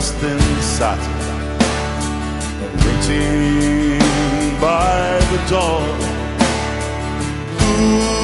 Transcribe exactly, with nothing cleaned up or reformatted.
dressed in satin, waiting by the door. Ooh,